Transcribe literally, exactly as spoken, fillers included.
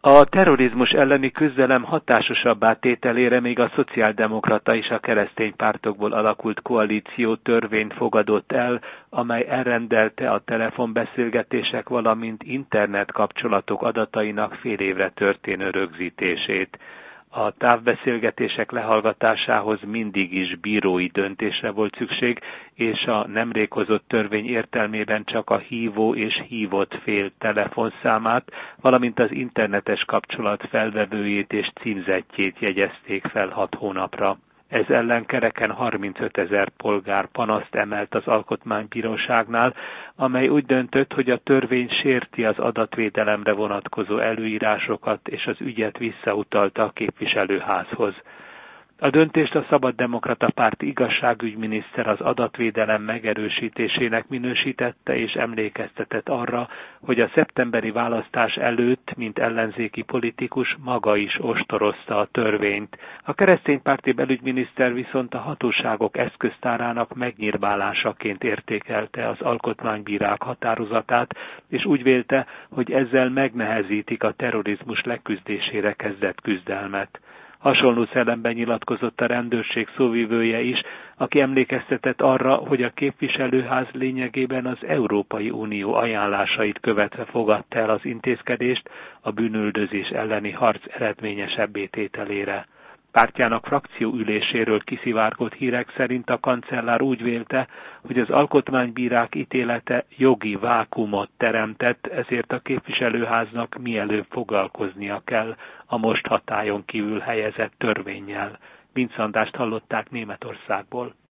A terrorizmus elleni küzdelem hatásosabbá tételére még a szociáldemokrata és a keresztény pártokból alakult koalíció törvényt fogadott el, amely elrendelte a telefonbeszélgetések, valamint internetkapcsolatok adatainak fél évre történő rögzítését. A távbeszélgetések lehallgatásához mindig is bírói döntésre volt szükség, és a nemrég hozott törvény értelmében csak a hívó és hívott fél telefonszámát, valamint az internetes kapcsolat felvevőjét és címzettjét jegyezték fel hat hónapra. Ez ellen kereken harmincötezer polgár panaszt emelt az Alkotmánybíróságnál, amely úgy döntött, hogy a törvény sérti az adatvédelemre vonatkozó előírásokat, és az ügyet visszautalta a képviselőházhoz. A döntést a Szabaddemokrata Párt igazságügyminiszter az adatvédelem megerősítésének minősítette, és emlékeztetett arra, hogy a szeptemberi választás előtt, mint ellenzéki politikus, maga is ostorozta a törvényt. A kereszténypárti belügyminiszter viszont a hatóságok eszköztárának megnyírbálásaként értékelte az alkotmánybírák határozatát, és úgy vélte, hogy ezzel megnehezítik a terrorizmus leküzdésére kezdett küzdelmet. Hasonló szellemben nyilatkozott a rendőrség szóvivője is, aki emlékeztetett arra, hogy a képviselőház lényegében az Európai Unió ajánlásait követve fogadta el az intézkedést a bűnüldözés elleni harc eredményesebbé tételére. Pártjának frakcióüléséről kiszivárgott hírek szerint a kancellár úgy vélte, hogy az alkotmánybírák ítélete jogi vákuumot teremtett, ezért a képviselőháznak mielőbb foglalkoznia kell a most hatályon kívül helyezett törvénnyel. Vince Andrást hallották Németországból.